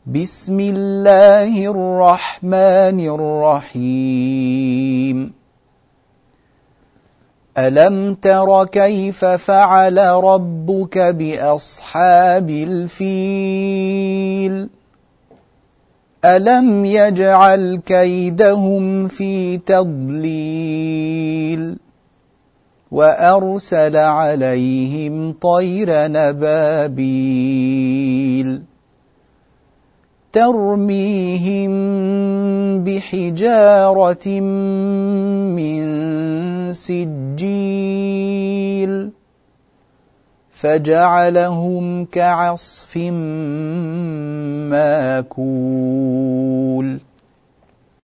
بسم الله الرحمن الرحيم ألم تر كيف فعل ربك بأصحاب الفيل ألم يجعل كيدهم في تضليل وأرسل عليهم طير نبابيل ترميهم بحجارة من سجيل فجعلهم كعصف ماكول